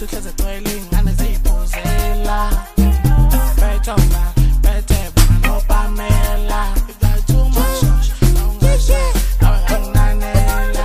lethu hleze gcwele ingane ziyiphuzela bethe uma bethe bona noPamela too much ungasha awe anginanela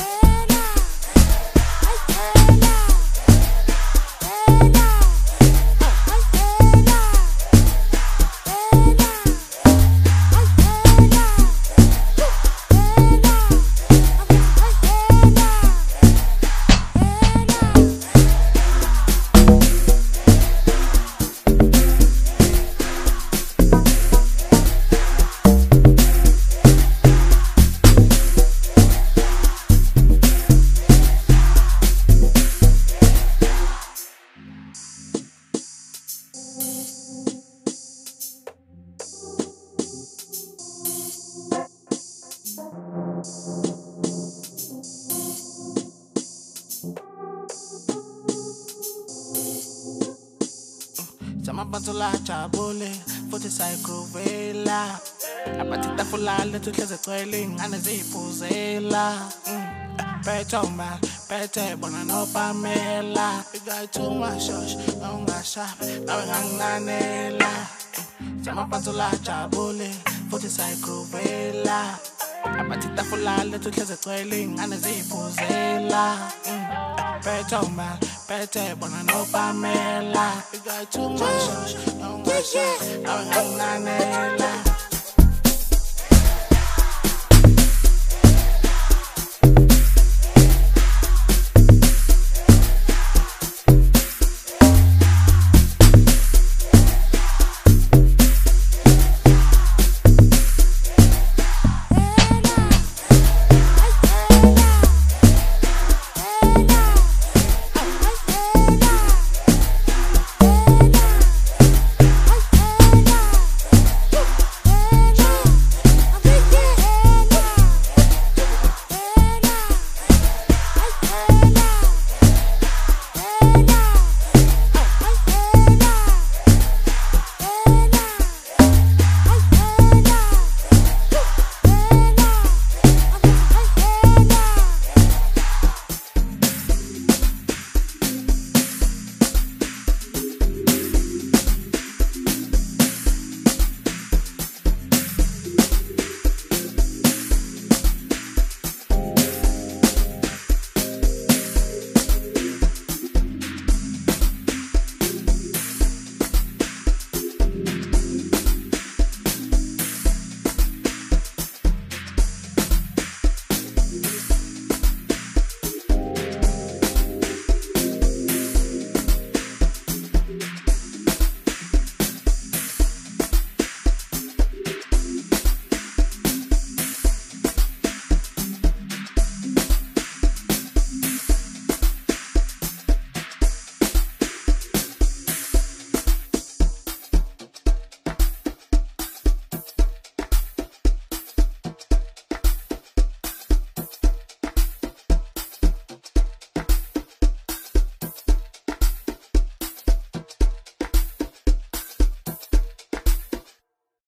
Samabantu la jabule futhi sayigruvela abathi tafula lethu hleze gcwele ingane ziyiphuzela bethe uma bethe bona noPamela too much ungashabi awe anginanela Samabantu la jabule futhi sayigruvela abathi tafula lethu hleze gcwele ingane ziyiphuzela bethe uma bethe bona noPamela too much ungashabi awe anginanela